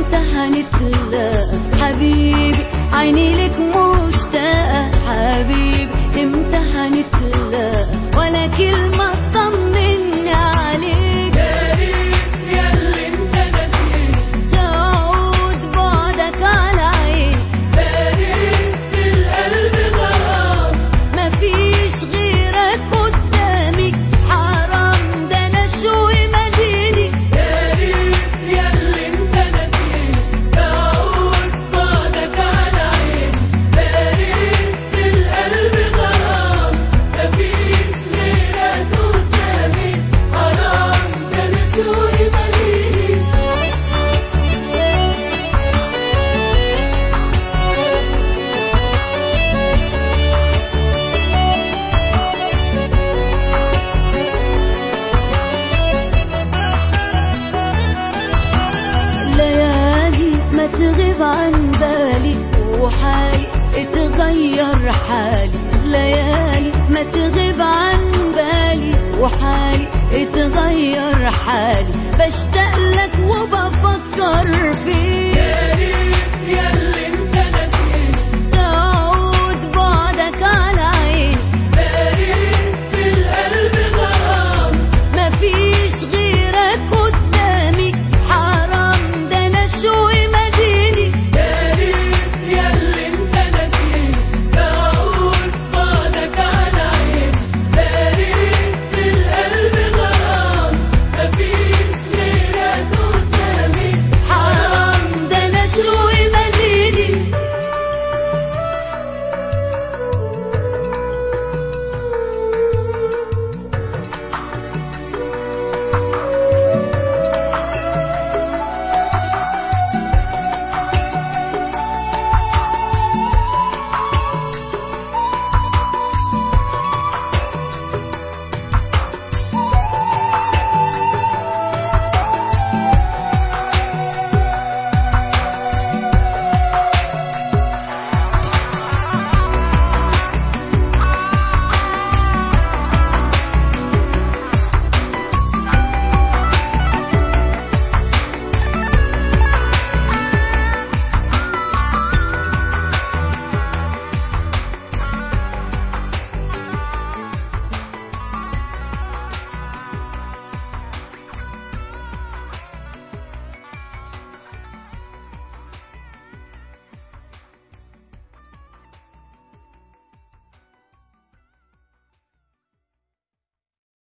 امتى هنتلاقى حبيبي، عيني لك مشتاقة حبيبي، امتى هنتلاقى ولا كلمة طمني عليك. يا ريت ياللي انت نسيت تعود بعدك على عيني، بارد في القلب غرام، مفيش غيرك قدامي، حرام ده انا شوقي مديني. يا ريت ياللي انت نسيت تعود بعدك على عين، بارد في القلب غرام، مفيش غيرك قدامي، حرام ده انا شوقي مديني. ليالي ما تغيب عن بالي وحالي اتغير حالي، ليالي ما تغيب عن بالي وحالي اتغير حالي، بشتاق لك وبفكر فيك.